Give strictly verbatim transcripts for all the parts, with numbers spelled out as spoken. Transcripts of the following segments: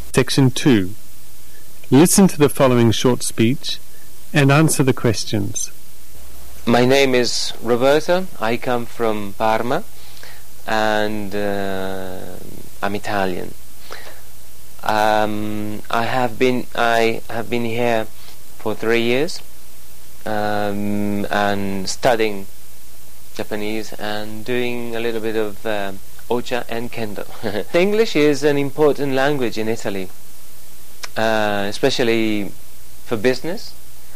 Section two. Listen to the following short speech and answer the questions. My name is Roberto. I come from Parma and uh, I'm Italian. Um, I have been I have been here for three years um, and studying Japanese and doing a little bit of um, Ocha and Kendo. English is an important language in Italy, uh, especially for business.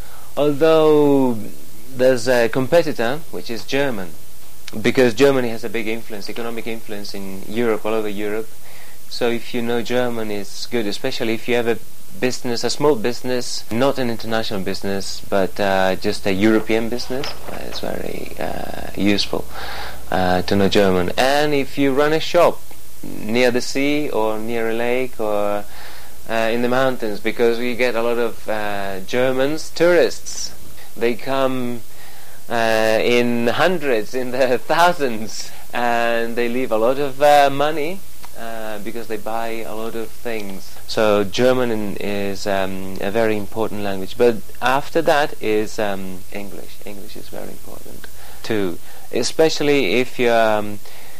Although there's a competitor which is German, because Germany has a big influence, economic influence in Europe, all over Europe. So if you know German, it's good, especially if you have a business, a small business, not an international business, but uh, just a European business. Uh, it's very uh, useful uh, to know German. And if you run a shop near the sea or near a lake or uh, in the mountains, because we get a lot of uh, Germans, tourists. They come uh, in hundreds, in the thousands, and they leave a lot of uh, money uh, because they buy a lot of things. So German is um, a very important language. But after that is um, English. English is very important too, especially if you're um,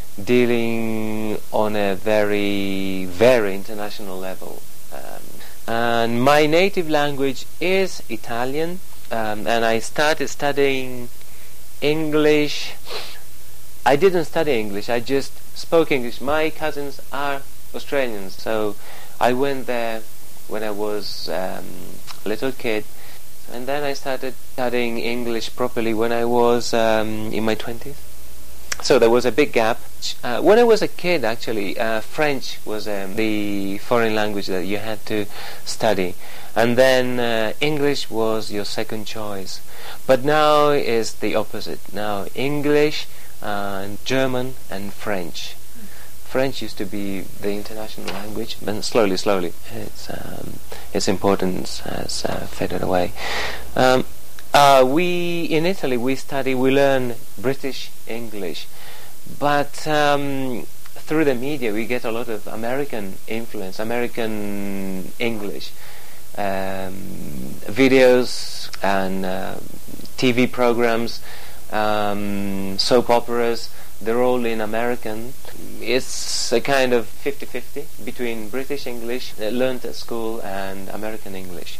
dealing on a very, very international level. Um, and my native language is Italian. Um, and I started studying English. I didn't study English, I just spoke English. My cousins are Australians, so I went there when I was um, a little kid, and then I started studying English properly when I was um, in my twenties. So there was a big gap. Uh, when I was a kid, actually, uh, French was um, the foreign language that you had to study. And then uh, English was your second choice. But now is the opposite. Now English, uh, German and French. French used to be the international language, but slowly, slowly, its um, its importance has uh, faded away. Um, uh, we in Italy we study, we learn British English, but um, through the media we get a lot of American influence, American English. Um, videos and uh, T V programs, um, soap operas, they're all in American. It's a kind of fifty-fifty between British English uh, learned at school and American English.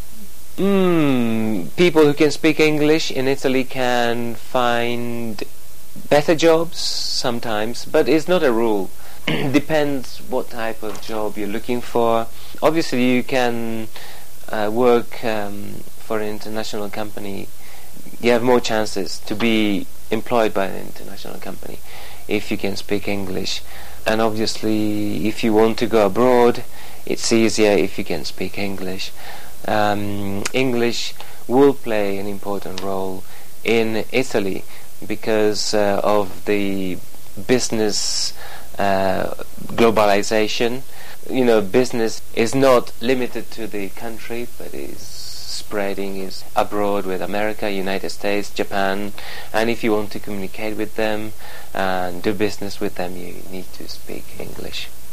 Mm, people who can speak English in Italy can find better jobs sometimes, but it's not a rule. Depends what type of job you're looking for. Obviously you can Uh, work um, for an international company. You have more chances to be employed by an international company if you can speak English. And obviously if you want to go abroad, it's easier if you can speak English. Um, English will play an important role in Italy because uh, of the business uh, globalization. You know, business is not limited to the country, but is spreading, is abroad with America, United States, Japan, and if you want to communicate with them and do business with them, you need to speak English.